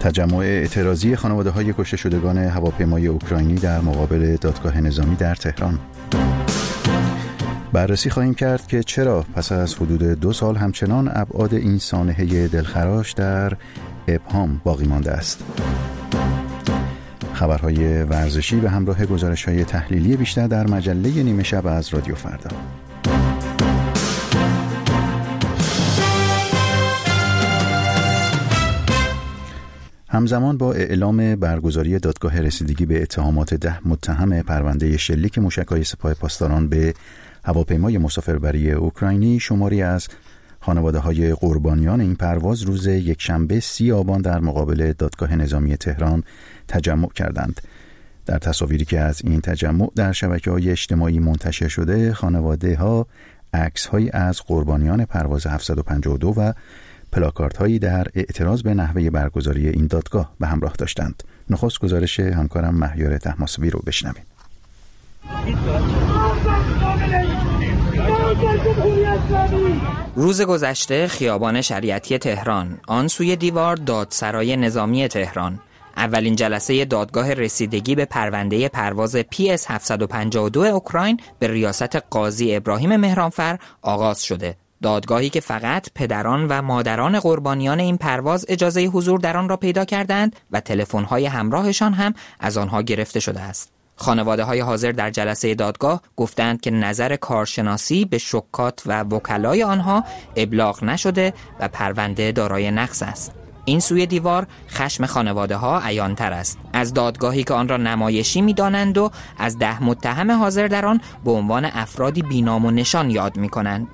تجمع اعتراضی خانواده‌های کشته شدگان هواپیمای اوکراینی در مقابل دادگاه نظامی در تهران. بررسی خواهیم کرد که چرا پس از حدود 2 سال همچنان ابعاد این سانحه دلخراش در ابهام باقی مانده است. خبرهای ورزشی به همراه گزارش‌های تحلیلی بیشتر در مجله نیمه شب از رادیو فردا. همزمان با اعلام برگزاری دادگاه رسیدگی به اتهامات 10 متهم پرونده شلیک موشک‌های سپاه پاسداران به هواپیمای مسافربری اوکراینی، شماری از خانواده‌های قربانیان این پرواز روز یکشنبه 30 آبان در مقابل دادگاه نظامی تهران تجمع کردند. در تصاویری که از این تجمع در شبکه‌های اجتماعی منتشر شده، خانواده‌ها عکس‌هایی از قربانیان پرواز 752 و پلاکاردهایی در اعتراض به نحوه برگزاری این دادگاه به همراه داشتند. نخست گزارش همکارم مهیار طهماسبی رو بشنویم. روز گذشته خیابان شریعتی تهران، آن سوی دیوار دادسرای نظامی تهران، اولین جلسه دادگاه رسیدگی به پرونده پرواز PS 752 اوکراین به ریاست قاضی ابراهیم مهرانفر آغاز شده. دادگاهی که فقط پدران و مادران قربانیان این پرواز اجازه حضور در آن را پیدا کردند و تلفن‌های همراهشان هم از آنها گرفته شده است. خانواده‌های حاضر در جلسه دادگاه گفتند که نظر کارشناسی به شکات و وکلای آنها ابلاغ نشده و پرونده دارای نقص است. این سوی دیوار خشم خانواده‌ها عیان‌تر است. از دادگاهی که آن را نمایشی می‌دانند و از 10 متهم حاضر در آن به عنوان افرادی بی‌نام و نشان یاد می‌کنند.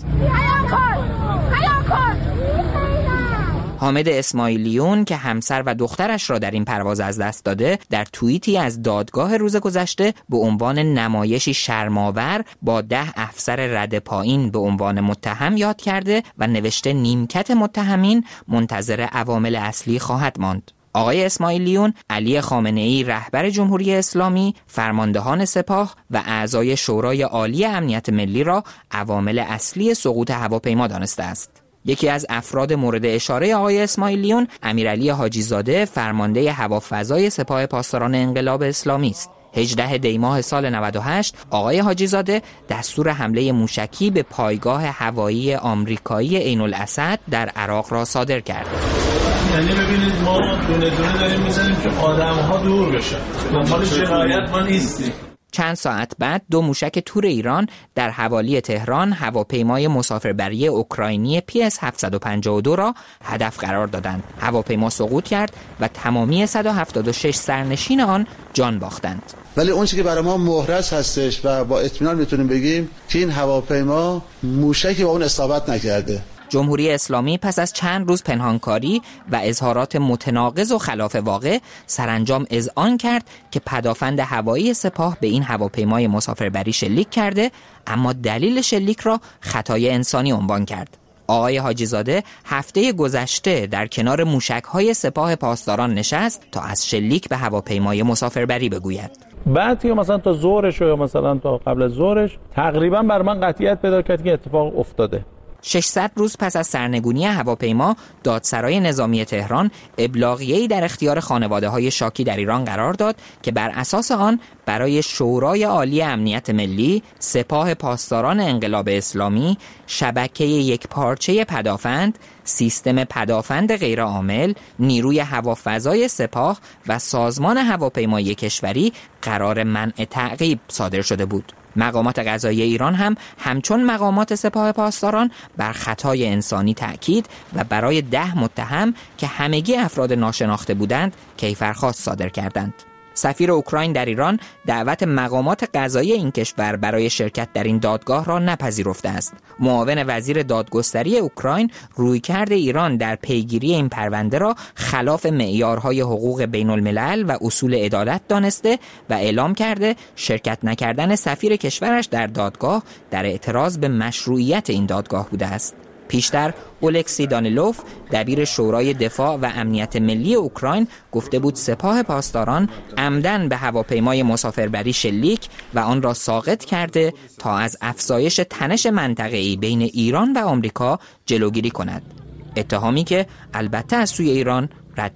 حامد اسماعیلیون که همسر و دخترش را در این پرواز از دست داده، در توییتی از دادگاه روز گذشته به عنوان نمایشی شرم‌آور با 10 افسر رده پایین به عنوان متهم یاد کرده و نوشته نیمکت متهمین منتظر عوامل اصلی خواهد ماند. آقای اسماعیلیون علی خامنه‌ای رهبر جمهوری اسلامی، فرماندهان سپاه و اعضای شورای عالی امنیت ملی را عوامل اصلی سقوط هواپیما دانسته است. یکی از افراد مورد اشاره آقای اسماعیلیون امیرعلی حاجی زاده، فرمانده هوافضای سپاه پاسداران انقلاب اسلامی است. 18 دی ماه سال 98 آقای حاجی زاده دستور حمله موشکی به پایگاه هوایی آمریکایی عین الاسد در عراق را صادر کرد. یعنی ببینید ما دونه دونه داریم میزنیم که آدم‌ها دور بشن. دنبال جنایت ما نیستیم. چند ساعت بعد 2 موشک تور ایران در حوالی تهران هواپیمای مسافربری اوکراینی PS 752 را هدف قرار دادند. هواپیما سقوط کرد و تمامی 176 سرنشین آن جان باختند. ولی اون چیزی که برای ما محرز هستش و با اطمینان میتونیم بگیم که این هواپیما موشکی با اون اصابت نکرده. جمهوری اسلامی پس از چند روز پنهانکاری و اظهارات متناقض و خلاف واقع سرانجام اذعان کرد که پدافند هوایی سپاه به این هواپیمای مسافربری شلیک کرده، اما دلیل شلیک را خطای انسانی عنوان کرد. آقای حاجی زاده هفته گذشته در کنار موشک‌های سپاه پاسداران نشست تا از شلیک به هواپیمای مسافربری بگوید. بعد که مثلا تا ظهرش یا مثلا تا قبل از ظهرش تقریبا بر من قطعیت پیدا کرد که اتفاق افتاده. 600 روز پس از سرنگونی هواپیما، دادسرای نظامی تهران ابلاغیه‌ای در اختیار خانواده‌های شاکی در ایران قرار داد که بر اساس آن برای شورای عالی امنیت ملی، سپاه پاسداران انقلاب اسلامی، شبکه یکپارچه پدافند، سیستم پدافند غیرعامل، نیروی هوافضای سپاه و سازمان هواپیمایی کشوری قرار منع تعقیب صادر شده بود. مقامات قضاییه ایران هم همچون مقامات سپاه پاسداران بر خطای انسانی تأکید و برای 10 متهم که همگی افراد ناشناخته بودند کیفرخواست صادر کردند. سفیر اوکراین در ایران دعوت مقامات قضایی این کشور برای شرکت در این دادگاه را نپذیرفته است. معاون وزیر دادگستری اوکراین رویکرد ایران در پیگیری این پرونده را خلاف معیارهای حقوق بین الملل و اصول عدالت دانسته و اعلام کرده شرکت نکردن سفیر کشورش در دادگاه در اعتراض به مشروعیت این دادگاه بوده است. پیشتر اولکسی دانیلوف دبیر شورای دفاع و امنیت ملی اوکراین گفته بود سپاه پاسداران عمدن به هواپیمای مسافربری شلیک و آن را ساقط کرده تا از افزایش تنش منطقه‌ای بین ایران و آمریکا جلوگیری کند. اتهامی که البته از سوی ایران رد شده.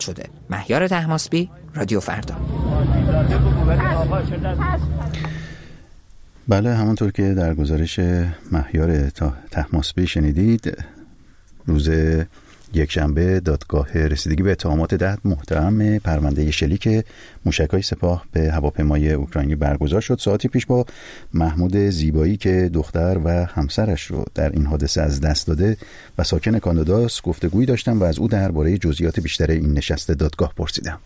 مهیار طهماسبی، رادیو فردا. بله، همونطور که در گزارش مهیار طهماسبی شنیدید، روز یکشنبه دادگاه رسیدگی به اتهامات 10 متهم پرونده شلیک موشک‌های سپاه به هواپیمای اوکراینی برگزار شد. ساعتی پیش با محمود زیبایی که دختر و همسرش رو در این حادثه از دست داده و ساکن کاناداست گفتگویی داشتم و از او درباره جزئیات بیشتر این نشست دادگاه پرسیدم.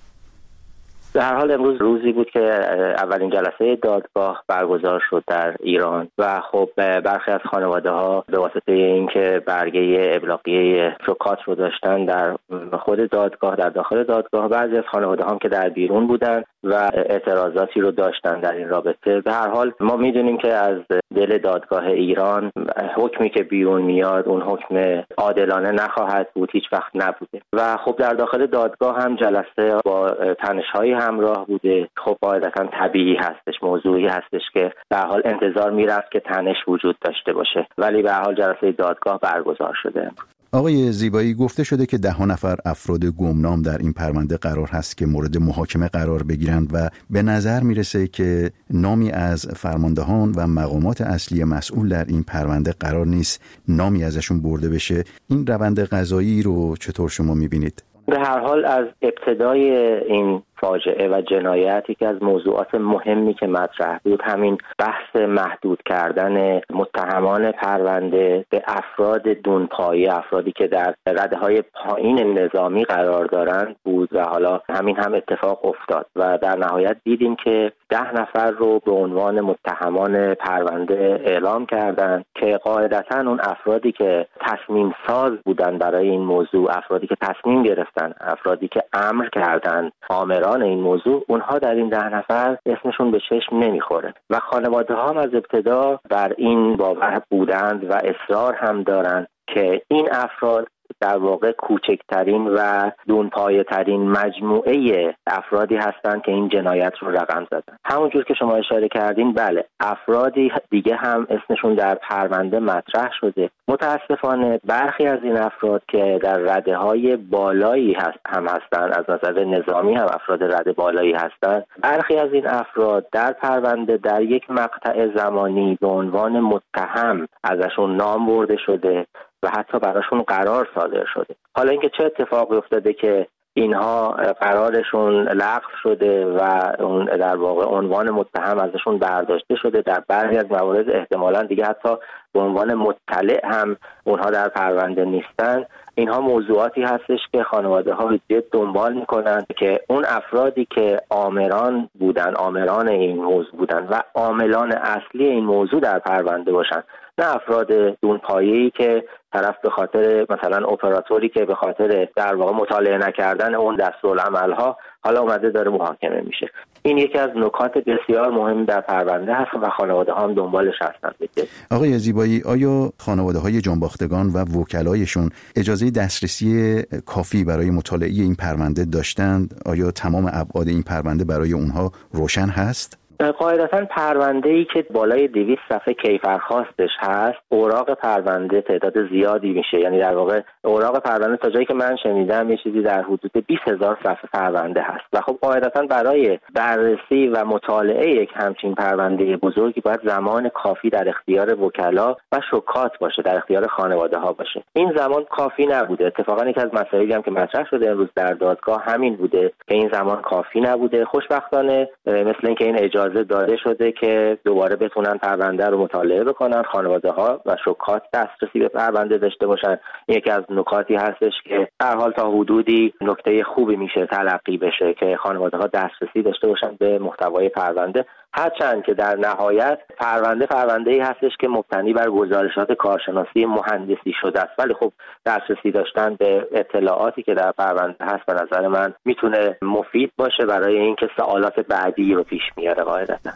به هر حال امروز روزی بود که اولین جلسه دادگاه برگزار شد در ایران و خب برخی از خانواده‌ها به واسطه اینکه برگه ابلاغیه شوکات رو داشتن در خود دادگاه، در داخل دادگاه، بعضی از خانواده‌ها هم که در بیرون بودن و اعتراضاتی رو داشتن در این رابطه. به هر حال ما می‌دونیم که از دل دادگاه ایران حکمی که بیرون میاد اون حکم عادلانه نخواهد بود، هیچ وقت نبوده و خب در داخل دادگاه هم جلسه با تنش‌های همراه بوده. خب قاعدتاً طبیعی هستش، موضوعی هستش که به هر حال انتظار میرفت که تنش وجود داشته باشه، ولی به هر حال جلسه دادگاه برگزار شده. آقای زیبایی، گفته شده که 10 نفر افراد گمنام در این پرونده قرار هست که مورد محاکمه قرار بگیرند و به نظر میرسه که نامی از فرماندهان و مقامات اصلی مسئول در این پرونده قرار نیست نامی ازشون برده بشه. این روند قضایی رو چطور شما میبینید؟ به هر حال از ابتدای این فاجعه و جنایتی که از موضوعات مهمی که مطرح بود همین بحث محدود کردن متهمان پرونده به افراد دونپایه، افرادی که در رده‌های پایین نظامی قرار دارند بود و حالا همین هم اتفاق افتاد و در نهایت دیدیم که 10 نفر رو به عنوان متهمان پرونده اعلام کردند که قاعدتاً اون افرادی که تصمیم ساز بودن برای این موضوع، افرادی که تصمیم گرفتن، افرادی که امر کردند، آمران این موضوع، اونها در این 10 نفر اسمشون به چشم نمیخوره و خانواده ها هم از ابتدا بر این باور بودند و اصرار هم دارند که این افراد در واقع کوچکترین و دونپایه ترین مجموعه افرادی هستند که این جنایت رو رقم زدن. همونجور که شما اشاره کردین، بله، افرادی دیگه هم اسمشون در پرونده مطرح شده. متاسفانه برخی از این افراد که در رده‌های بالایی هم هستند، از نظر نظامی هم افراد رده بالایی هستند، برخی از این افراد در پرونده در یک مقطع زمانی به عنوان متهم ازشون نام برده شده و حتی براشون قرار صادر شده. حالا اینکه چه اتفاقی افتاده که اینها قرارشون لغو شده و اون در واقع عنوان متهم ازشون برداشته شده، در بعضی از موارد احتمالاً دیگه حتی به عنوان مطلع هم اونها در پرونده نیستن، اینها موضوعاتی هستش که خانواده ها جد دنبال میکنند که اون افرادی که آمران بودن، آمران این موضوع بودن و عاملان اصلی این موضوع در پرونده باشن، نه افراد دونپایه‌ای که طرف به خاطر مثلا اپراتوری که به خاطر در واقع مطالعه نکردن اون دستورالعمل‌ها حالا اومده داره محاکمه میشه. این یکی از نکات بسیار مهم در پرونده هست و خانواده ها هم دنبالش هستند. آقای زیبایی، آیا خانواده های جانباختگان و وکلایشون اجازه دسترسی کافی برای مطالعه این پرونده داشتند؟ آیا تمام ابعاد این پرونده برای اونها روشن هست؟ قاعدتاً پرونده‌ای که بالای 200 صفحه کیفرخواستش هست، اوراق پرونده تعداد زیادی میشه. یعنی در واقع اوراق پرونده تا جایی که من شنیدم یه چیزی در حدود 20,000 صفحه پرونده هست و خب قاعدتاً برای بررسی و مطالعه یک همچین پرونده بزرگی باید زمان کافی در اختیار وکلا و شوکات باشه، در اختیار خانواده ها باشه. این زمان کافی نبوده. اتفاقاً یکی از مسائلی هم که مطرح شده امروز در دادگاه همین بوده که این زمان کافی نبوده. خوشبختانه مثل اینکه این اجازه داده شده که دوباره بتونن پرونده رو مطالعه بکنن، خانواده ها و شوکات دسترسی به پرونده داشته باشن. یکی از نکاتی هستش که در حال تا حدودی نکته خوبی میشه تلقی بشه که خانواده ها دسترسی داشته باشن به محتوای پرونده، هرچند که در نهایت پرونده‌ای هستش که مبتنی بر گزارشات کارشناسی مهندسی شده است، ولی خب دسترسی داشتن به اطلاعاتی که در پرونده هست به نظر من میتونه مفید باشه برای اینکه سوالات بعدی رو پیش میاره. قاعدتاً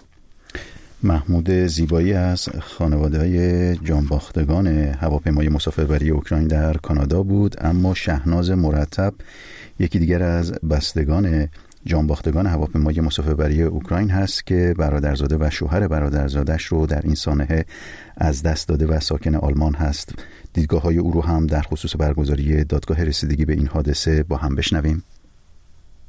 محمود زیبایی از خانواده‌های جانباختگان هواپیمای مسافربری اوکراین در کانادا بود. اما شهناز مرتب، یکی دیگر از بستگان جانباختگان هواپیمای مسافربری اوکراین هست که برادرزاده و شوهر برادرزادش رو در این سانحه از دست داده و ساکن آلمان هست. دیدگاه‌های او رو هم در خصوص برگزاری دادگاه رسیدگی به این حادثه با هم بشنویم.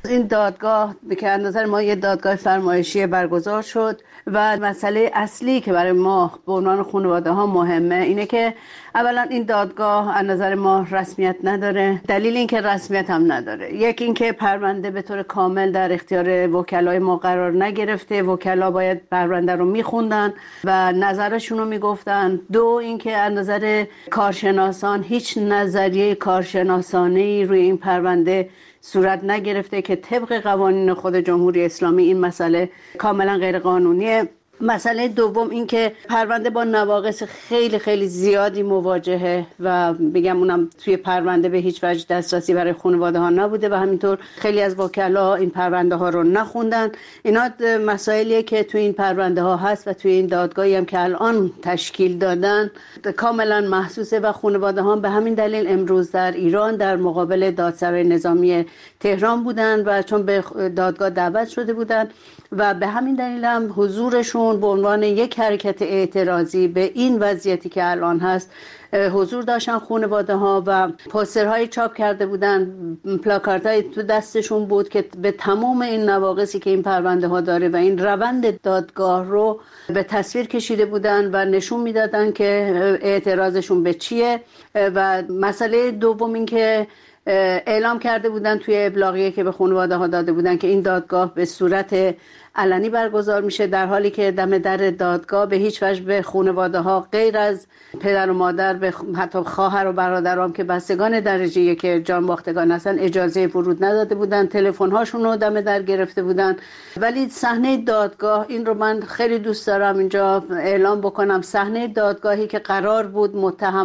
این دادگاه که از نظر ما یه دادگاه فرمایشی برگزار شد و مسئله اصلی که برای ما به عنوان خانواده ها مهمه اینه که اولا این دادگاه از نظر ما رسمیت نداره. دلیل این که رسمیت هم نداره، یکی این که پرونده به طور کامل در اختیار وکلای ما قرار نگرفته. وکلا باید پرونده رو میخوندن و نظرشون رو میگفتن. دو این که از نظر کارشناسان هیچ نظریه کارشناسانه‌ای روی این پرونده صورت نگرفته که طبق قوانین خود جمهوری اسلامی این مسئله کاملا غیر قانونیه. مسئله دوم این که پرونده با نواقص خیلی خیلی زیادی مواجهه و بگم اونم توی پرونده به هیچ وجه دسترسی برای خانواده ها نبوده و همینطور خیلی از وکلا این پرونده ها رو نخوندن. اینا مسائلیه که توی این پرونده ها هست و توی این دادگاهی هم که الان تشکیل دادن کاملا محسوسه و خانواده ها به همین دلیل امروز در ایران در مقابل دادسرای نظامی تهران بودن و چون به دادگاه دعوت شده بودن و به همین دلیل هم حضورشون به عنوان یک حرکت اعتراضی به این وضعیتی که الان هست حضور داشتن خانواده ها و پوسترهای چاپ کرده بودن، پلاکاردهای تو دستشون بود که به تمام این نواقصی که این پرونده ها داره و این روند دادگاه رو به تصویر کشیده بودن و نشون میدادن که اعتراضشون به چیه. و مسئله دوم این که اعلام کرده بودن توی ابلاغیه که به خانواده ها داده بودن که این دادگاه به صورت علنی برگزار میشه، در حالی که دم در دادگاه به هیچ وجه به خانواده ها غیر از پدر و مادر، به حتی خواهر و برادرام که بستگان درجه یک جان باختگان هستن اجازه ورود نداده بودن. تلفن هاشون رو دم در گرفته بودن. ولی صحنه دادگاه، این رو من خیلی دوست دارم اینجا اعلام بکنم، صحنه دادگاهی که قرار بود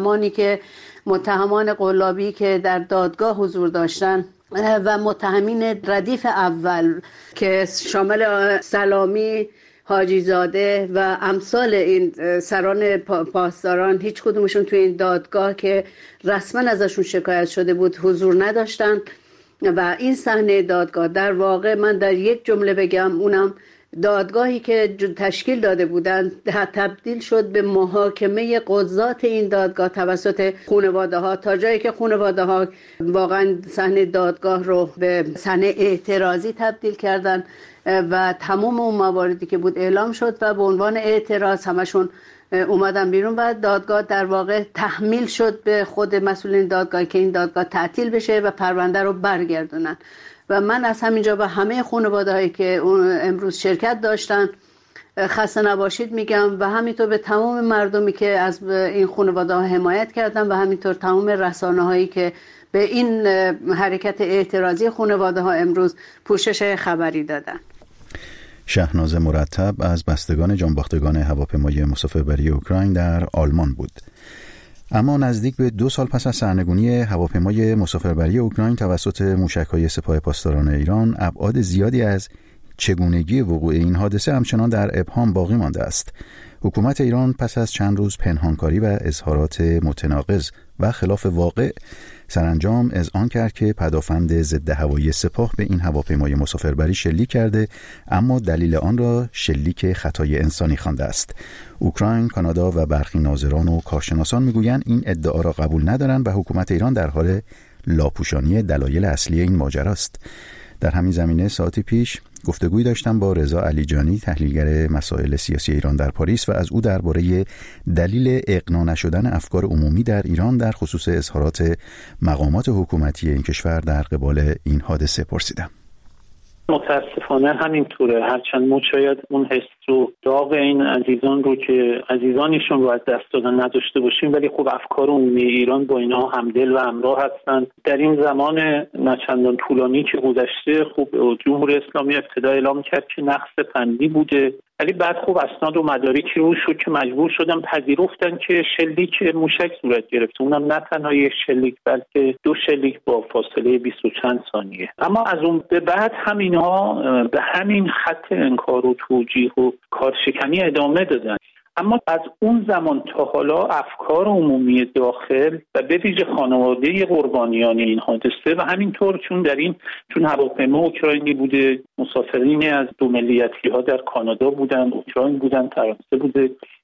متهمان قلابی که در دادگاه حضور داشتن و متهمین ردیف اول که شامل سلامی، حاجی زاده و امثال این سران پاسداران هیچ کدومشون توی این دادگاه که رسما ازشون شکایت شده بود حضور نداشتن. و این صحنه دادگاه در واقع من در یک جمله بگم، اونم دادگاهی که تشکیل داده بودند تبدیل شد به محاکمه قضات این دادگاه توسط خانواده ها، تا جایی که خانواده ها واقعا صحنه دادگاه رو به صحنه اعتراضی تبدیل کردن و تمام اون مواردی که بود اعلام شد و به عنوان اعتراض همشون اومدن بیرون و دادگاه در واقع تحمیل شد به خود مسئولین دادگاه که این دادگاه تعطیل بشه و پرونده رو برگردونن. و من از همینجا به همه خانواده هایی که امروز شرکت داشتن خسته نباشید میگم و همینطور به تمام مردمی که از این خانواده ها حمایت کردن و همینطور تمام رسانه هایی که به این حرکت اعتراضی خانواده ها امروز پوشش خبری دادن. شهناز مرتب از بستگان جانباختگان هواپیمای مسافربری اوکراین در آلمان بود. اما نزدیک به 2 سال پس از سرنگونی هواپیمای مسافربری اوکراین توسط موشک‌های سپاه پاسداران ایران، ابعاد زیادی از چگونگی وقوع این حادثه همچنان در ابهام باقی مانده است. حکومت ایران پس از چند روز پنهانکاری و اظهارات متناقض و خلاف واقع سرانجام اذعان کرد که پدافند ضد هوایی سپاه به این هواپیمای مسافربری شلیک کرده، اما دلیل آن را شلیک خطای انسانی خوانده است. اوکراین، کانادا و برخی ناظران و کارشناسان میگویند این ادعا را قبول ندارند و حکومت ایران در حال لاپوشانی دلایل اصلی این ماجرا است. در همین زمینه ساعتی پیش گفتگویی داشتم با رضا علیجانی، تحلیلگر مسائل سیاسی ایران در پاریس، و از او درباره دلیل اقناع نشدن افکار عمومی در ایران در خصوص اظهارات مقامات حکومتی این کشور در قبال این حادثه پرسیدم. متاسفانه همینطوره، هرچند ما شاید اون حس و داغ این عزیزان رو که عزیزانشون رو از دست دادن نداشته باشیم، ولی خب افکار عمومی ایران با اینها همدل و همراه هستند. در این زمان نچندان طولانی که گذشته، خب جمهوری اسلامی ابتدا اعلام کرد که نقص فنی بوده، ولی بعد خب اسناد و مدارکی رو شد که مجبور شدن پذیرفتن که شلیک موشک صورت گرفته، اونم نه تنها یک شلیک بلکه 2 شلیک با فاصله 20 و چند ثانیه. اما از اون به بعد همینها به همین خط انکار و توجیه و کارشکنی ادامه دادن. اما از اون زمان تا حالا افکار عمومی داخل و به ویژه خانواده قربانیان این حادثه و همینطور چون هواپیما اوکراینی بوده، مسافرین از 2 ملیتی ها در کانادا بودن، اوکراین بودن، فرانسه بوده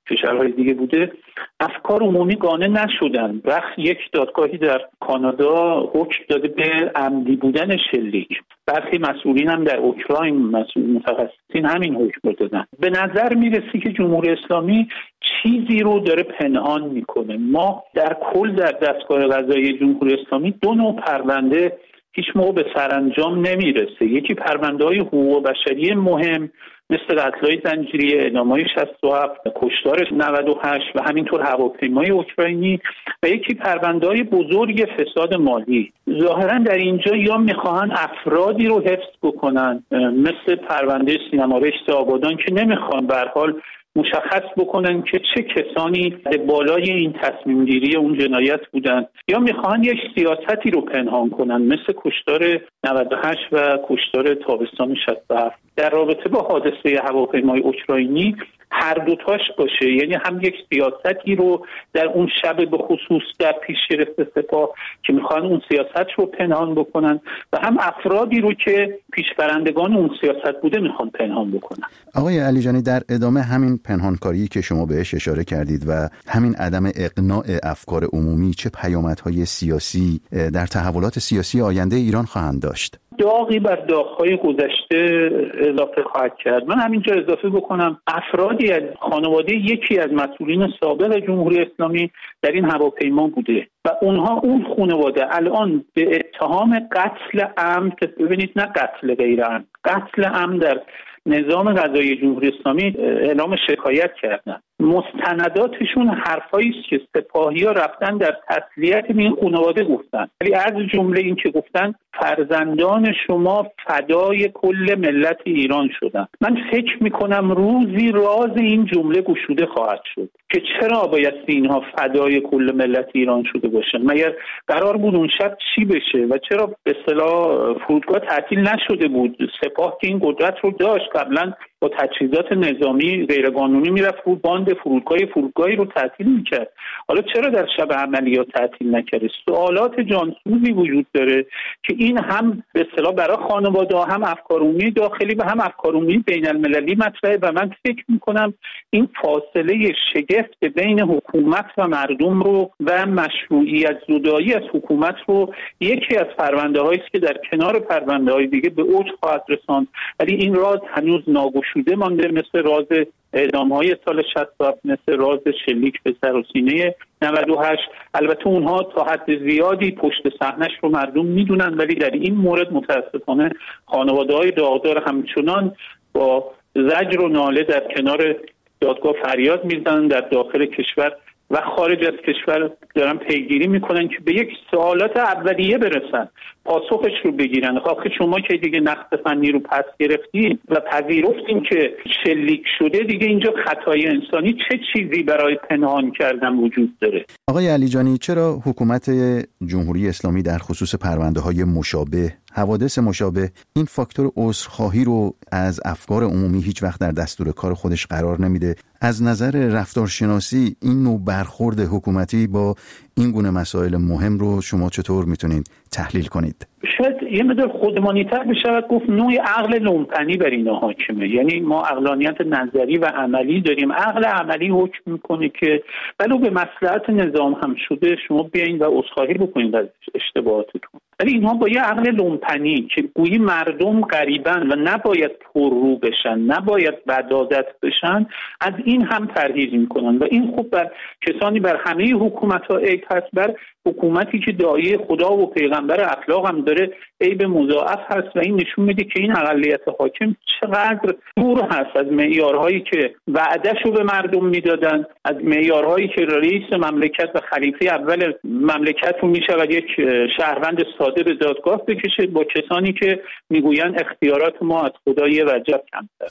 کشورهای دیگه بوده، افکار عمومی قانع نشدن. وقت یک دادگاهی در کانادا حکم داده به عمدی بودن شلیک. برخی مسئولین هم در اوکراین، متخصصین، همین حکم رو دادن. به نظر میرسی که جمهوری اسلامی چیزی رو داره پنهان میکنه. ما در کل در دستگاه قضایی جمهوری اسلامی 2 نوع پرونده هیچ موقع به سرانجام نمیرسه. یکی پرونده‌های حقوق بشری مهم مثل قتل‌های زنجیری، اعدام‌های 67، کشتار 98 و همینطور هواپیمای اوکراینی، و یکی پرونده‌های بزرگ فساد مالی. ظاهراً در اینجا یا می‌خواهن افرادی رو حفظ بکنن مثل پرونده سینما رشت آبادان که نمی‌خوان به هر حال مشخص بکنن که چه کسانی بالای این تصمیم گیری اون جنایت بودن، یا میخوان یک سیاستی رو پنهان کنن مثل کشتار 98 و کشتار تابستان 67. در رابطه با حادثه هواپیمای اوکراینی هر دوتاش باشه، یعنی هم یک سیاستی رو در اون شب به خصوص در پیش گرفته سپاه که میخوان اون سیاست رو پنهان بکنن و هم افرادی رو که پیشبرندگان اون سیاست بوده میخوان پنهان بکنن. آقای علیجانی، در ادامه همین پنهانکاری که شما بهش اشاره کردید و همین عدم اقناع افکار عمومی چه پیامدهای سیاسی در تحولات سیاسی آینده ایران خواهند داشت؟ داغی بر داغ‌های گذشته اضافه خواهد کرد. من همینجا اضافه بکنم افرادی از خانواده یکی از مسئولین سابق جمهوری اسلامی در این هواپیما بوده و اون خانواده الان به اتهام قتل عمد، ببینید نه قتل غیر عمد، قتل عمد در نظام قضایی جمهوری اسلامی اعلام شکایت کردن. مستنداتشون حرفایی است که سپاهی‌ها رفتن در تسلیت این خانواده گفتن، ولی از جمله این که گفتن فرزندان شما فدای کل ملت ایران شدن. من فکر میکنم روزی راز این جمله گشوده خواهد شد که چرا باید اینها فدای کل ملت ایران شده باشن. مگر قرار بود اون شب چی بشه و چرا به اصطلاح فرودگاه تعطیل نشده بود؟ سپاه که این قدرت رو داشت، قبلا با تجهیزات نظامی غیرقانونی میرفت رو باند فرودگاهی رو تعطیل میکرد. حالا چرا در شب عملیات تعطیل نکرده؟ سوالات جانسوزی وجود داره که این هم به اصطلاح برای خانواده هم افکار عمومی داخلی و هم افکار عمومی بین المللی مطرحه و من فکر میکنم این فاصله شگفت بین حکومت و مردم رو و مشروعیت زدایی از حکومت رو یکی از پرونده‌هایی است که در کنار پرونده‌های دیگه به اوج خواهد رساند، ولی این راز هنوز ناگشوده مانده، مثل راز اعدام‌های سال 67، مثل راز شلیک به سر و سینه 98. البته اونها تا حد زیادی پشت صحنه‌اش رو مردم میدونن، ولی در این مورد متاسفانه خانواده‌های داغدار همچنان با زجر و ناله در کنار دادگاه فریاد میزنن. در داخل کشور و خارج از کشور دارن پیگیری میکنن که به یک سوالات اولیه برسن، پاسخش رو بگیرن. آخه شما که دیگه نقد فنی رو پس گرفتین و پذیرفتین که شلیک شده، دیگه اینجا خطای انسانی چه چیزی برای پنهان کردن وجود داره؟ آقای علیجانی، چرا حکومت جمهوری اسلامی در خصوص پرونده‌های مشابه، حوادث مشابه، این فاکتور عذرخواهی رو از افکار عمومی هیچ وقت در دستور کار خودش قرار نمیده؟ از نظر رفتارشناسی این نوع برخورد حکومتی با این گونه مسائل مهم رو شما چطور میتونید تحلیل کنید؟ شاید یه مقدار خودمانی‌تر بشود گفت نوع عقل لومپنی بر اینا حاکمه. یعنی ما عقلانیت نظری و عملی داریم، عقل عملی حکم میکنه که ولو به مصلحت نظام هم شده شما بیاین و عذرخواهی بکنید از اشتباهاتتون، ولی اینها با یه عقل لومپنی که گویی مردم غریبن و نباید پررو بشن، نباید بدعادت بشن، از این هم پرهیز میکنن و این خوب بر کسانی، بر همه حکومت‌ها عیب هست، بر حکومتی که داعیه خدا و پیغمبر اخلاق هم داره عیب مضاعف هست و این نشون میده که این اقلیت حاکم چقدر دور هست از معیارهایی که وعدهشو به مردم میدادن، از معیارهایی که رئیس مملکت و خلیفه اول مملکت رو میشود یک شهروند ساده به دادگاه بکشه، با کسانی که میگوین اختیارات ما از خدای وجب کمتر.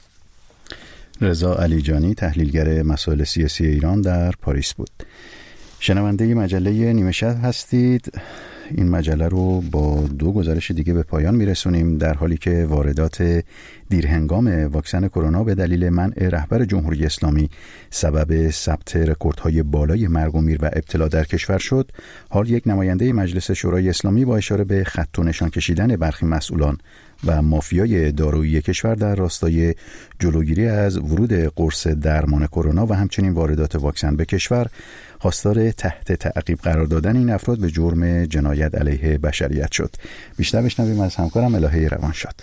رضا علیجانی، تحلیلگر مسائل سیاسی ایران، در پاریس بود. شنونده مجله نیمه شب هستید. این مجله رو با 2 گزارش دیگه به پایان میرسونیم، در حالی که واردات دیرهنگام واکسن کرونا به دلیل منع رهبر جمهوری اسلامی سبب ثبت رکوردهای بالای مرگ و میر و ابتلا در کشور شد. حال یک نماینده مجلس شورای اسلامی با اشاره به خط و نشان کشیدن برخی مسئولان و مافیای دارویی کشور در راستای جلوگیری از ورود قرص درمان کرونا و همچنین واردات واکسن به کشور خواستار تحت تعقیب قرار دادن این افراد به جرم جنایت علیه بشریت شد. بیشتر بشنویم از همکارم الهه روانشاد.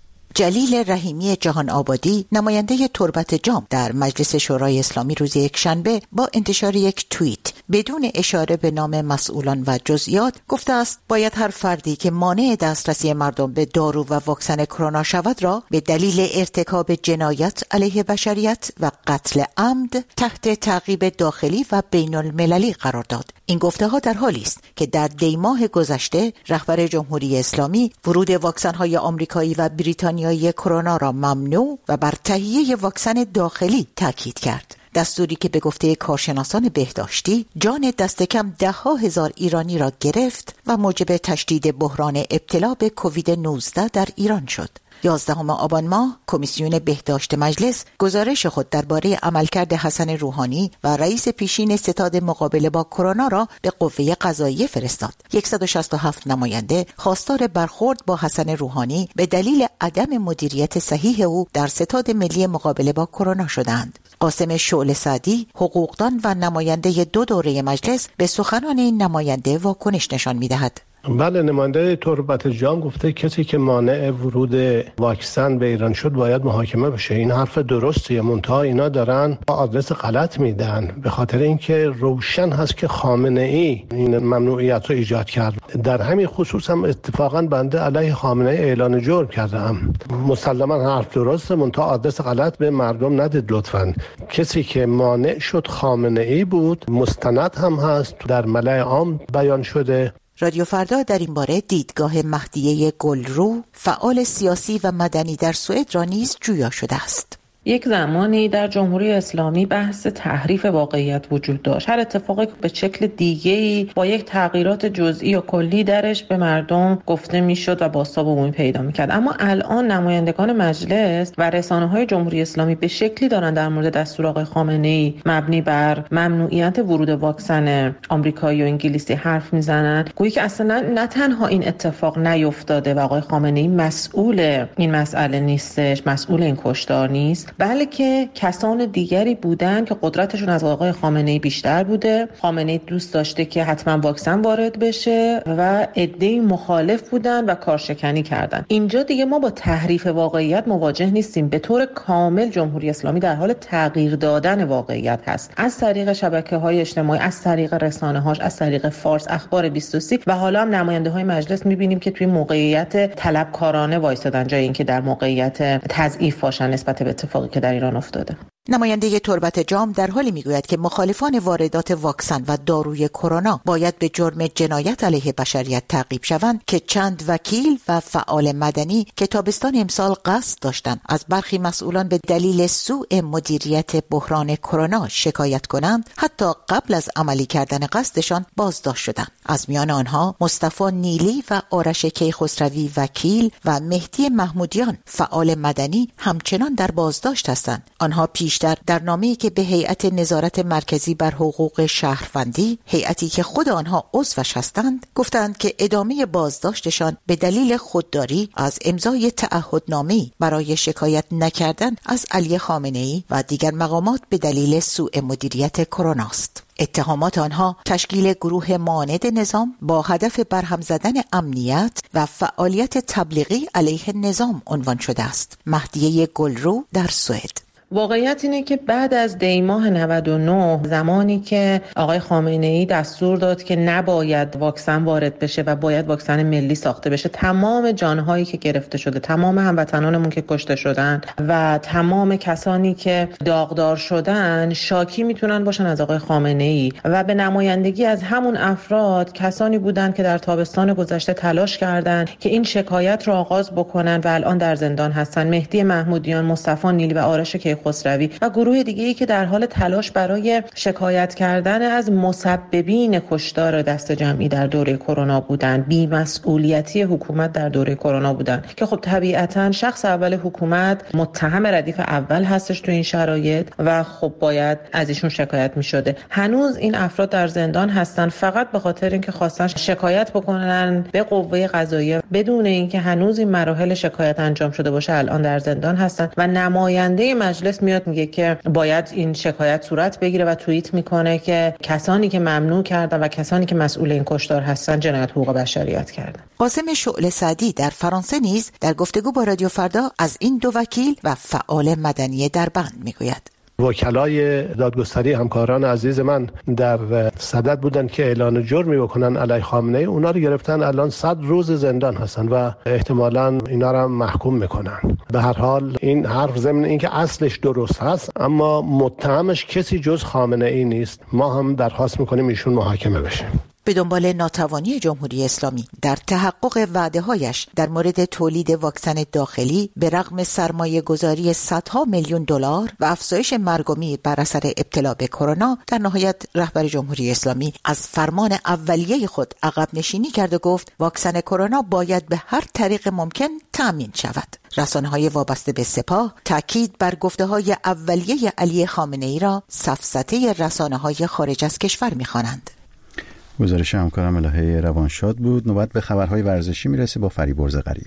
جلیل رحیمی جهان آبادی، نماینده تربت جام در مجلس شورای اسلامی، روز یکشنبه با انتشار یک توییت بدون اشاره به نام مسئولان و جزئیات گفته است باید هر فردی که مانع دسترسی مردم به دارو و واکسن کرونا شود را به دلیل ارتکاب جنایت علیه بشریت و قتل عمد تحت تعقیب داخلی و بین المللی قرار داد. این گفته ها در حالی است که در دی‌ماه گذشته رهبر جمهوری اسلامی ورود واکسن های آمریکایی و بریتانیایی کرونا را ممنوع و بر تهیه واکسن داخلی تاکید کرد. دستوری که به گفته کارشناسان بهداشتی جان دست کم 10,000 ایرانی را گرفت و موجب تشدید بحران ابتلا به کووید 19 در ایران شد. 11 آبان ماه کمیسیون بهداشت مجلس گزارش خود درباره عملکرد حسن روحانی و رئیس پیشین ستاد مقابله با کرونا را به قوه قضاییه فرستاد. 167 نماینده خواستار برخورد با حسن روحانی به دلیل عدم مدیریت صحیح او در ستاد ملی مقابله با کرونا شدند. قاسم شعله سعدی، حقوقدان و نماینده 2 دوره مجلس، به سخنان این نماینده واکنش نشان می‌دهد. بله، نماینده تربت جام گفته کسی که مانع ورود واکسن به ایران شد باید محاکمه بشه. این حرف درستیه، منتها اینا دارن آدرس غلط میدن، به خاطر اینکه روشن هست که خامنه ای این ممنوعیت رو ایجاد کرد. در همین خصوص هم اتفاقا بنده علیه خامنه ای اعلان جرم کردم. مسلما حرف درسته، منتها آدرس غلط به مردم ندید لطفاً. کسی که مانع شد خامنه ای بود، مستند هم هست در ملأ عام بیان شده. رادیو فردا در این باره دیدگاه مهدیه گلرو، فعال سیاسی و مدنی در سوئد را نیز جویا شده است. یک زمانی در جمهوری اسلامی بحث تحریف واقعیت وجود داشت. هر اتفاقی به شکل دیگه‌ای با یک تغییرات جزئی و کلی درش به مردم گفته میشد و بازتاب عمومی پیدا میکرد. اما الان نمایندگان مجلس و رسانه‌های جمهوری اسلامی به شکلی دارن در مورد دستور آقای خامنه‌ای مبنی بر ممنوعیت ورود واکسن آمریکایی و انگلیسی حرف میزنن، گویی که اصلا نه تنها این اتفاق نیفتاده و آقای خامنه‌ای مسئول این مسئله نیستش، مسئول این کشتار نیست، بلکه کسان دیگری بودن که قدرتشون از آقای خامنه‌ای بیشتر بوده. خامنه‌ای دوست داشته که حتما واکسن وارد بشه و عده‌ای مخالف بودن و کارشکنی کردن. اینجا دیگه ما با تحریف واقعیت مواجه نیستیم. به طور کامل جمهوری اسلامی در حال تغییر دادن واقعیت هست، از طریق شبکه‌های اجتماعی، از طریق رسانه‌هاش، از طریق فارس، اخبار 23 و حالا هم نماینده‌های مجلس می‌بینیم که توی موقعیت طلبکارانه وایسادن جای اینکه در موقعیت تضعیف باشن نسبت به اتفاقی که در ایران افتاده. نماینده تربت جام در حالی میگوید که مخالفان واردات واکسن و داروی کرونا باید به جرم جنایت علیه بشریت تعقیب شوند که چند وکیل و فعال مدنی که تابستان امسال قصد داشتند از برخی مسئولان به دلیل سوء مدیریت بحران کرونا شکایت کنند، حتی قبل از عملی کردن قصدشان بازداشت شدند. از میان آنها مصطفی نیلی و آرش کیخسروی وکیل و مهدی محمودیان فعال مدنی همچنان در بازداشت هستند. آنها پیشتر در نامه‌ای که به هیئت نظارت مرکزی بر حقوق شهروندی، هیئتی که خود آنها عضوش هستند، گفتند که ادامه بازداشتشان به دلیل خودداری از امضای تعهدنامه‌ای برای شکایت نکردن از علی خامنه‌ای و دیگر مقامات به دلیل سوء مدیریت کرونا است. اتهامات آنها تشکیل گروه معاند نظام با هدف برهم زدن امنیت و فعالیت تبلیغی علیه نظام عنوان شده است. مهدیه گلرو در سوئد. واقعیت اینه که بعد از دی‌ماه 99 زمانی که آقای خامنه‌ای دستور داد که نباید واکسن وارد بشه و باید واکسن ملی ساخته بشه، تمام جانهایی که گرفته شده، تمام هموطنانمون که کشته شدن و تمام کسانی که داغدار شدن شاکی میتونن باشن از آقای خامنه‌ای و به نمایندگی از همون افراد کسانی بودن که در تابستان گذشته تلاش کردن که این شکایت رو آغاز بکنن و الان در زندان هستن. مهدی محمودیان، مصطفی نیلی و آرش کیخسروی و گروه دیگه‌ای که در حال تلاش برای شکایت کردن از مسببین کشتار دست جمعی در دوره کرونا بودن، بی‌مسئولیتی حکومت در دوره کرونا بودن که خب طبیعتاً شخص اول حکومت متهم ردیف اول هستش تو این شرایط و خب باید از ایشون شکایت می‌شده. هنوز این افراد در زندان هستن فقط به خاطر اینکه خواستن شکایت بکنن به قوه قضاییه، بدون اینکه هنوز این مراحل شکایت انجام شده باشه الان در زندان هستن و نماینده مجلس میاد میگه که باید این شکایت صورت بگیره و توییت میکنه که کسانی که ممنوع کردن و کسانی که مسئول این کشتار هستن جنایت حقوق بشریت کردن. قاسم شعله سعدی در فرانسه نیز در گفتگو با رادیو فردا از این دو وکیل و فعال مدنی دربند میگوید. وکلای دادگستری همکاران عزیز من در صدد بودن که اعلان جرمی بکنن علیه خامنه‌ای، اونا رو گرفتن الان 100 روز زندان هستن و احتمالاً اینا رو محکوم میکنن. به هر حال این حرف ضمن اینکه اصلش درست هست اما متهمش کسی جز خامنه‌ای نیست. ما هم درخواست میکنیم ایشون محاکمه بشه. به دنبال ناتوانی جمهوری اسلامی در تحقق وعده‌هایش در مورد تولید واکسن داخلی به رغم سرمایه گذاری صدها میلیون دلار و افزایش مرگ و میر بر اثر ابتلا به کرونا، در نهایت رهبر جمهوری اسلامی از فرمان اولیه خود عقب نشینی کرد و گفت واکسن کرونا باید به هر طریق ممکن تامین شود. رسانه‌های وابسته به سپاه تاکید بر گفته‌های اولیه علی خامنه‌ای را سفسطه رسانه‌های خارج از کشور می‌خوانند. گزارش همکارم الهه روانشاد بود. نوبت به خبرهای ورزشی میرسه با فریبرز غریب.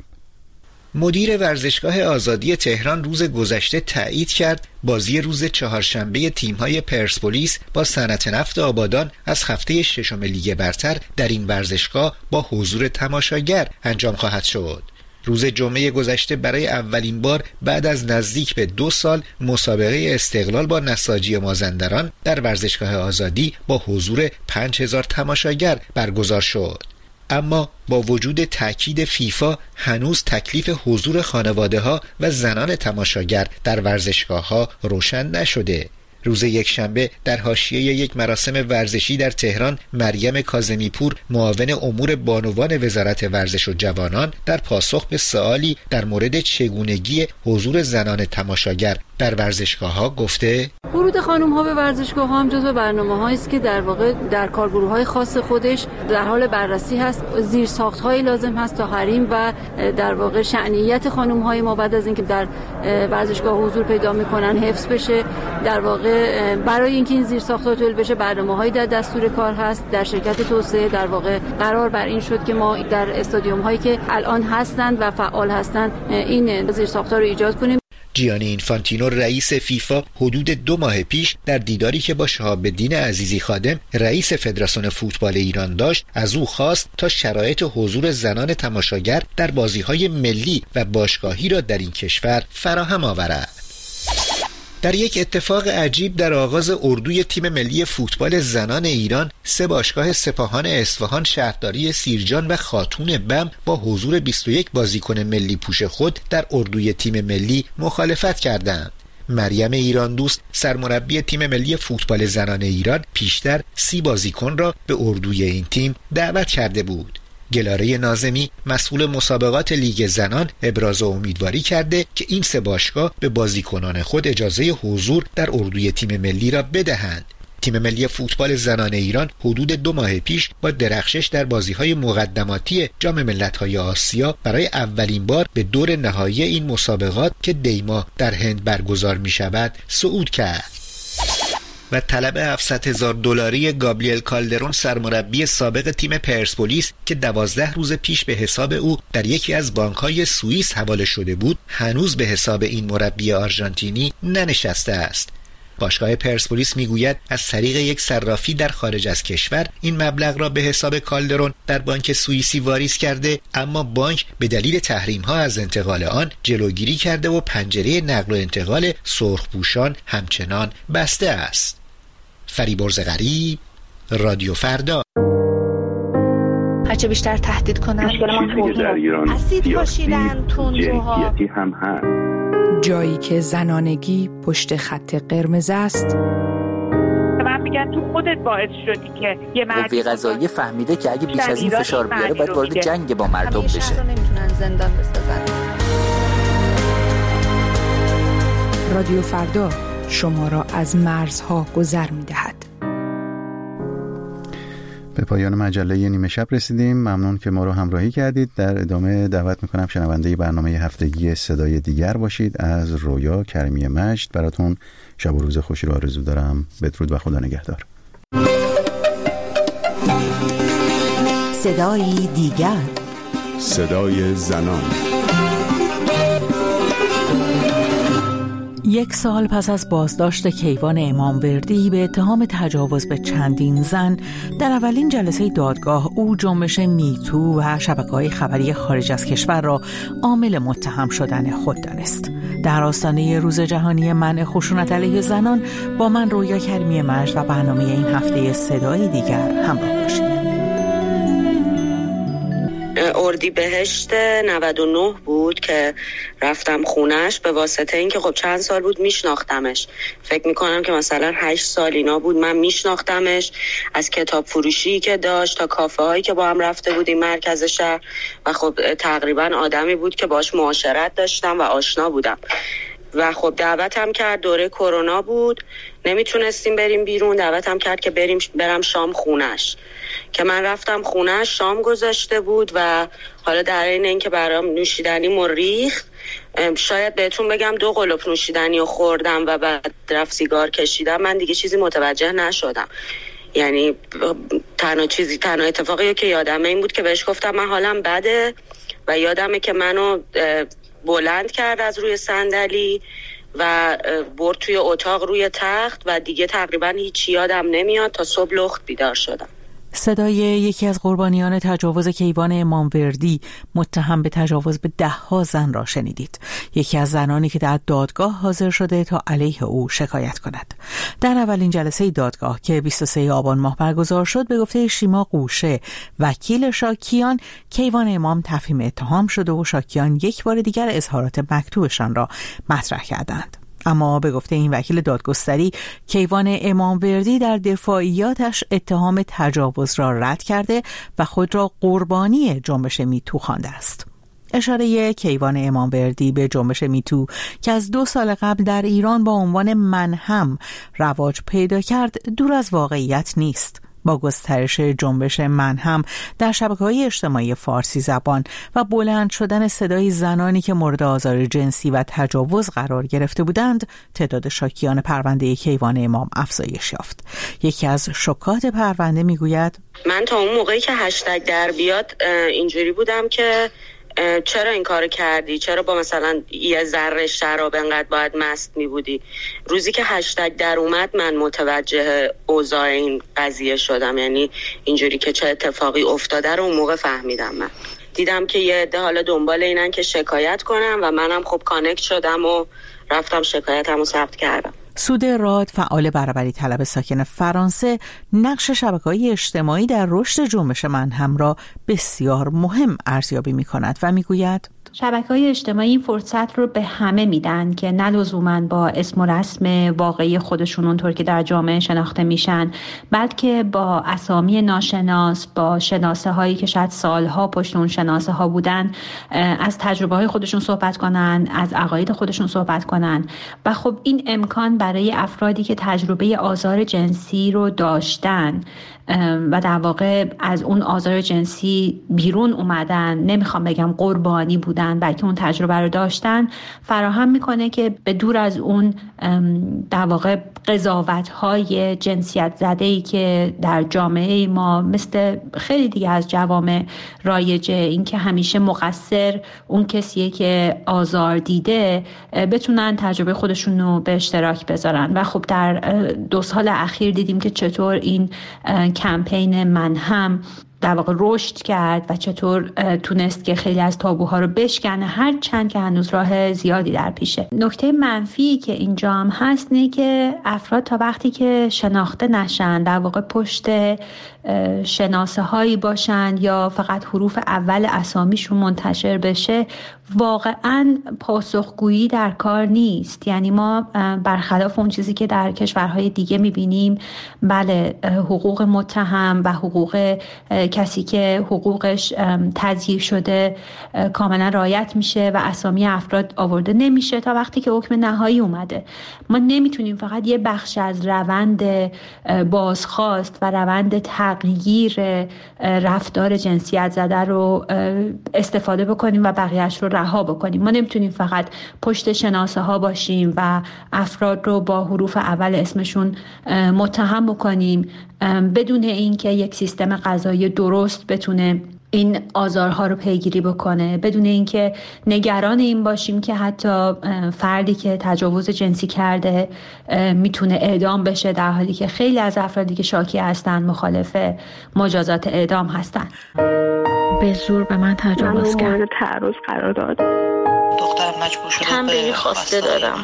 مدیر ورزشگاه آزادی تهران روز گذشته تایید کرد بازی روز چهارشنبه تیم‌های پرسپولیس با صنعت نفت آبادان از هفته ششم لیگ برتر در این ورزشگاه با حضور تماشاگر انجام خواهد شد. روز جمعه گذشته برای اولین بار بعد از نزدیک به 2 سال مسابقه استقلال با نساجی مازندران در ورزشگاه آزادی با حضور 5000 تماشاگر برگزار شد. اما با وجود تاکید فیفا هنوز تکلیف حضور خانواده‌ها و زنان تماشاگر در ورزشگاه‌ها روشن نشده. روز یکشنبه در حاشیه یک مراسم ورزشی در تهران، مریم کاظمی پور معاون امور بانوان وزارت ورزش و جوانان در پاسخ به سوالی در مورد چگونگی حضور زنان تماشاگر در ورزشگاه‌ها گفته: ورود خانم‌ها به ورزشگاه‌ها هم جزو برنامه‌هایی است که در واقع در کارگروه‌های خاص خودش در حال بررسی هست. زیرساخت‌های لازم هست تا حریم و در واقع شأنیت خانم‌های ما بعد از اینکه در ورزشگاه حضور پیدا می‌کنن حفظ بشه. در واقع برای اینکه این زیرساخت‌ها تولید بشه برنامه‌هایی در دستور کار هست. در شرکت توسعه در واقع قرار بر این شد که ما در استادیوم‌هایی که الان هستند و فعال هستند این زیرساخت‌ها رو ایجاد کنیم. جیانی اینفانتینو رئیس فیفا حدود 2 ماه پیش در دیداری که با شهاب الدین عزیزی خادم رئیس فدراسیون فوتبال ایران داشت از او خواست تا شرایط حضور زنان تماشاگر در بازی‌های ملی و باشگاهی را در این کشور فراهم آورد. در یک اتفاق عجیب در آغاز اردوی تیم ملی فوتبال زنان ایران، 3 باشگاه سپاهان اصفهان، شهرداری سیرجان و خاتون بم با حضور 21 بازیکن ملی پوش خود در اردوی تیم ملی مخالفت کردند. مریم ایران دوست سرمربی تیم ملی فوتبال زنان ایران پیشتر 30 بازیکن را به اردوی این تیم دعوت کرده بود. گلاره ناظمی مسئول مسابقات لیگ زنان ابراز امیدواری کرده که این 3 باشگاه به بازیکنان خود اجازه حضور در اردوی تیم ملی را بدهند. تیم ملی فوتبال زنان ایران حدود 2 ماه پیش با درخشش در بازی‌های مقدماتی جام ملت‌های آسیا برای اولین بار به دور نهایی این مسابقات که دیما در هند برگزار می‌شود صعود کرد. و طلب $700,000 گابریل کالدرون سرمربی سابق تیم پرسپولیس که 12 روز پیش به حساب او در یکی از بانک‌های سوئیس حواله شده بود هنوز به حساب این مربی آرژانتینی ننشسته است. باشگاه پرسپولیس میگوید از طریق یک صرافی در خارج از کشور این مبلغ را به حساب کالدرون در بانک سوئیسی واریز کرده، اما بانک به دلیل تحریم‌ها از انتقال آن جلوگیری کرده و پنجره نقل و انتقال سرخپوشان همچنان بسته است. فریبرز غریب، رادیو فردا. هرچه بیشتر تهدید کنن مشکل ما اسید پاشیدن تندروها هم هست. جایی که زنانگی پشت خط قرمز است. من میگم تو خودت باعث شدی که یه قوه قضاییه فهمیده که اگه بیش از این فشار بیاره باید وارد جنگ با مردم بشه. نمیتونن زندان بسازن. رادیو فردا شما را از مرزها گذر می‌دهد. به پایان مجله نیمه شب رسیدیم. ممنون که ما رو همراهی کردید. در ادامه دعوت میکنم شنونده برنامه هفتگی صدای دیگر باشید. از رویا کریمی مجد براتون شب و روز خوشی رو آرزو دارم. بدرود و خدا نگهدار. صدای دیگر، صدای زنان. 1 سال پس از بازداشت کیوان اماموردی به اتهام تجاوز به چندین زن، در اولین جلسه دادگاه او جنبش میتو و شبکه‌های خبری خارج از کشور را عامل متهم شدن خود دانست. در آستانه روز جهانی منع خشونت علیه زنان با من رویا کریمی مجد و برنامه این هفته صدای دیگر همراه باشید. اردیبهشت 99 بود که رفتم خونش، به واسطه این که خب چند سال بود میشناختمش. فکر میکنم که مثلا 8 سال اینا بود من میشناختمش، از کتاب فروشی که داشت تا کافه هایی که با هم رفته بودیم مرکز شهر، و خب تقریبا آدمی بود که باش معاشرت داشتم و آشنا بودم. و خب دعوتم کرد، دوره کرونا بود، نمیتونستیم بریم بیرون، دعوتم کرد که برم شام خونش، که من رفتم خونش، شام گذاشته بود و حالا در این که برام نوشیدنی ریخت، شاید بهتون بگم 2 قلوپ نوشیدنی رو خوردم و بعد رفت سیگار کشیدم. من دیگه چیزی متوجه نشدم. یعنی تنها اتفاقی که یادمه این بود که بهش گفتم من حالم بده، و یادمه که منو بلند کرد از روی صندلی و برد توی اتاق روی تخت و دیگه تقریبا هیچی یادم نمیاد تا صبح لخت بیدار شدم. صدای یکی از قربانیان تجاوز کیوان اماموردی متهم به تجاوز به 10 زن را شنیدید. یکی از زنانی که در دادگاه حاضر شده تا علیه او شکایت کند. در اولین جلسه دادگاه که 23 آبان ماه برگزار شد، به گفته شیما قوشه وکیل شاکیان، کیوان امام تفهیم اتهام شده و شاکیان یک بار دیگر اظهارات مکتوبشان را مطرح کردند. اما به گفته این وکیل دادگستری، کیوان اماموردی در دفاعیاتش اتهام تجاوز را رد کرده و خود را قربانی جنبش میتو خوانده است. اشاره کیوان اماموردی به جنبش میتو که از 2 سال قبل در ایران با عنوان من هم رواج پیدا کرد دور از واقعیت نیست. با گسترش جنبش من هم در شبکه‌های اجتماعی فارسی زبان و بلند شدن صدای زنانی که مورد آزار جنسی و تجاوز قرار گرفته بودند، تعداد شاکیان پرونده کیوان امام افزایش یافت. یکی از شکات پرونده میگوید: من تا اون موقعی که هشتگ در بیاد اینجوری بودم که چرا این کارو کردی؟ چرا با مثلا یه ذره شراب انقدر باید مست می بودی؟ روزی که هشتگ در اومد من متوجه اوضاع این قضیه شدم. یعنی اینجوری که چه اتفاقی افتاده رو اون موقع فهمیدم. من دیدم که یه عده حالا دنبال اینن که شکایت کنم و منم خب کانکت شدم و رفتم شکایتمو ثبت کردم. سوده راد، فعال برابری طلب ساکن فرانسه، نقش شبکه‌های اجتماعی در رشد جنبش من هم را بسیار مهم ارزیابی می‌کند و می‌گوید: شبکه‌های اجتماعی این فرصت رو به همه میدن که نه لزوماً با اسم و رسم واقعی خودشون اونطور که در جامعه شناخته میشن، بلکه با اسامی ناشناس، با شناسه هایی که شاید سالها پشت اون شناسه ها بودن، از تجربه های خودشون صحبت کنن، از عقاید خودشون صحبت کنن. و خب این امکان برای افرادی که تجربه آزار جنسی رو داشتن و در واقع از اون آزار جنسی بیرون اومدن، نمیخوام بگم قربانی بودن، بلکه اون تجربه رو داشتن، فراهم میکنه که به دور از اون در واقع قضاوت‌های جنسیت زده‌ای که در جامعه ما مثل خیلی دیگه از جوامع رایجه، این که همیشه مقصر اون کسیه که آزار دیده، بتونن تجربه خودشون رو به اشتراک بذارن. و خب در 2 سال اخیر دیدیم که چطور این کمپین من هم در واقع رشد کرد و چطور تونست که خیلی از تابوها رو بشکنه، هر چند که هنوز راه زیادی در پیشه. نکته منفی که اینجا هم هست اینه که افراد تا وقتی که شناخته نشن، در واقع پشت شناسه هایی باشن یا فقط حروف اول اسامیشون منتشر بشه، واقعا پاسخگویی در کار نیست. یعنی ما برخلاف اون چیزی که در کشورهای دیگه میبینیم، بله حقوق متهم و حقوق کسی که حقوقش تضییع شده کاملا رعایت میشه و اسامی افراد آورده نمیشه تا وقتی که حکم نهایی اومده. ما نمیتونیم فقط یه بخش از روند بازخواست و روند تغییر رفتار جنسیت زده رو استفاده بکنیم و بقیهش رو رها بکنیم. ما نمیتونیم فقط پشت شناسه ها باشیم و افراد رو با حروف اول اسمشون متهم بکنیم بدون اینکه یک سیستم قضایی درست بتونه این آزارها رو پیگیری بکنه، بدون اینکه نگران این باشیم که حتی فردی که تجاوز جنسی کرده میتونه اعدام بشه، در حالی که خیلی از افرادی که شاکی هستن مخالف مجازات اعدام هستن. به زور به من تجاوز کرد. مورد تعرض قرار داد. دختر مجبور شده تنبیهی خواسته دارم.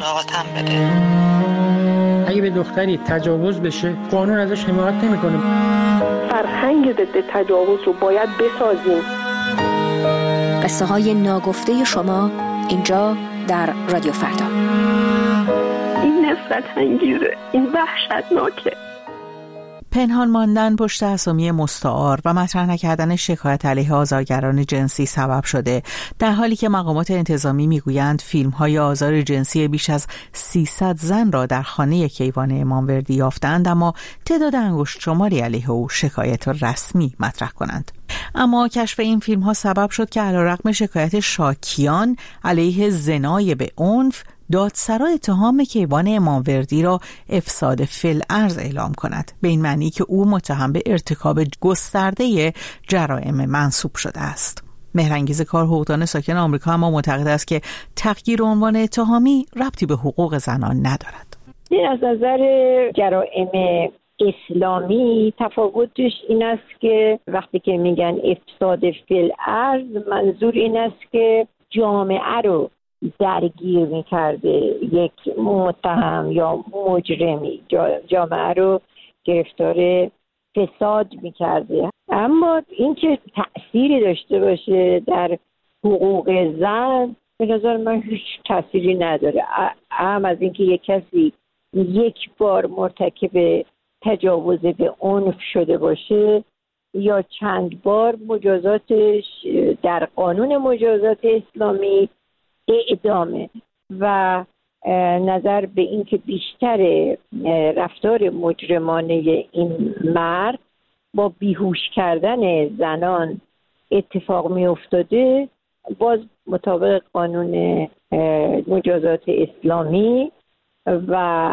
اگه به دختری تجاوز بشه قانون ازش حمایت نمیکنه. فرهنگ ضد تجاوز رو باید بسازیم. قصه های ناگفته شما اینجا در رادیو فردا. این نفرت انگیزه، این وحشتناکه. پنهان ماندن پشت اسامی مستعار و مطرح نکردن شکایت علیه آزارگران جنسی سبب شده، در حالی که مقامات انتظامی میگویند فیلم‌های آزار جنسی بیش از 300 زن را در خانه کیوان اماموردی یافتند، اما تعداد انگشت شماری علیه او شکایت رسمی مطرح کنند. اما کشف این فیلم‌ها سبب شد که علیرغم شکایت شاکیان علیه زنای به عنف، دادسرا اتهام کیوان اماموردی را افساد فی‌الارض اعلام کند، به این معنی که او متهم به ارتکاب گسترده جرائم منسوب شده است. مهرانگیز کار حقوقدان ساکن آمریکا اما معتقد است که تغییر عنوان اتهامی ربطی به حقوق زنان ندارد. از نظر جرائم اسلامی تفاوتش این است که وقتی که میگن افساد فی‌الارض، منظور این است که جامعه رو درگیر میکرده، یک متهم یا مجرمی جامعه رو گرفتار فساد میکرده. اما اینکه تأثیری داشته باشه در حقوق زن، به نظر من هیچ تأثیری نداره. اهم از اینکه یک کسی یک بار مرتکب تجاوز به عنف شده باشه یا چند بار، مجازاتش در قانون مجازات اسلامی اعدامه و نظر به این که بیشتر رفتار مجرمانه این مرد با بیهوش کردن زنان اتفاق می افتاده، باز مطابق قانون مجازات اسلامی و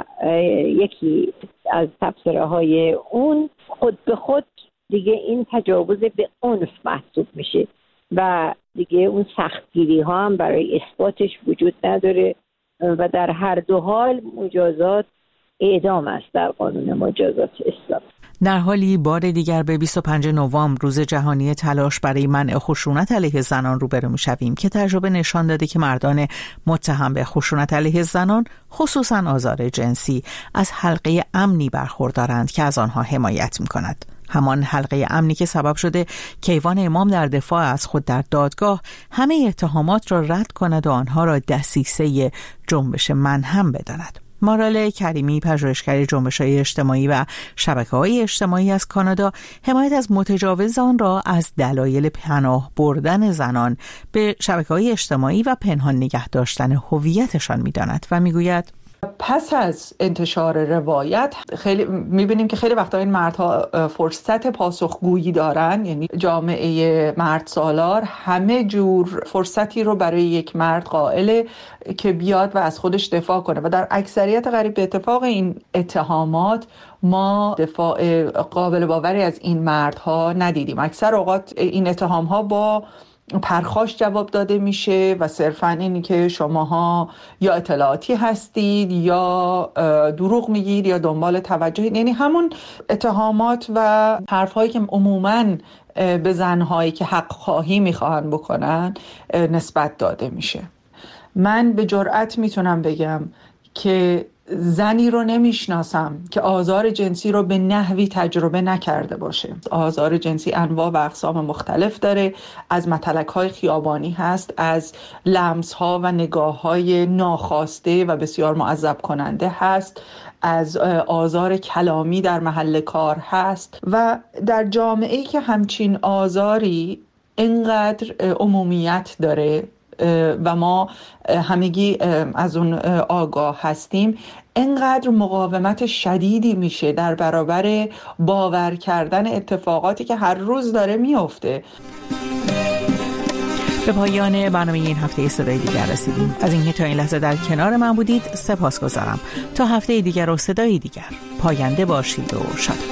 یکی از تفسیرهای های اون خود به خود دیگه این تجاوز به عنف محسوب میشه و دیگه اون سختگیری ها هم برای اثباتش وجود نداره و در هر دو حال مجازات اعدام است در قانون مجازات اسلام. در حالی بار دیگر به 25 نوامبر روز جهانی تلاش برای منع خشونت علیه زنان روبرو می‌شویم که تجربه نشان داده که مردان متهم به خشونت علیه زنان، خصوصاً آزار جنسی، از حلقه امنی برخوردارند که از آنها حمایت می‌کند. همان حلقه امنی که سبب شده کیوان امام در دفاع از خود در دادگاه همه اتهامات را رد کند و آنها را دسیسه جنبش من هم بداند. مارال کریمی، پژوهشگر جنبش‌های اجتماعی و شبکه‌های اجتماعی از کانادا، حمایت از متجاوزان را از دلایل پناه بردن زنان به شبکه‌های اجتماعی و پنهان نگه داشتن هویتشان می‌داند و می‌گوید پس از انتشار روایت خیلی می‌بینیم که خیلی وقتا این مردها فرصت پاسخگویی دارن، یعنی جامعه مرد سالار همه جور فرصتی رو برای یک مرد قائله که بیاد و از خودش دفاع کنه و در اکثریت قریب به اتفاق این اتهامات ما دفاع قابل باوری از این مردها ندیدیم. اکثر اوقات این اتهام‌ها با پرخاش جواب داده میشه و صرفاً اینی که شماها یا اطلاعاتی هستید یا دروغ میگید یا دنبال توجهید، یعنی همون اتهامات و حرفهایی که عموماً به زنهایی که حق خواهی میخواهن بکنن نسبت داده میشه. من به جرئت میتونم بگم که زنی رو نمیشناسم که آزار جنسی رو به نحوی تجربه نکرده باشه. آزار جنسی انواع و اقسام مختلف داره، از متلک‌های خیابانی هست، از لمس‌ها و نگاه‌های ناخواسته و بسیار معذب کننده هست، از آزار کلامی در محل کار هست و در جامعه‌ای که همچین آزاری اینقدر عمومیت داره و ما همگی از اون آگاه هستیم، اینقدر مقاومت شدیدی میشه در برابر باور کردن اتفاقاتی که هر روز داره میفته. به پایان برنامه این هفته صدای دیگر رسیدیم. از اینکه تا این لحظه در کنار من بودید سپاسگزارم. تا هفته دیگر و صدای دیگر، پاینده باشید و شاد.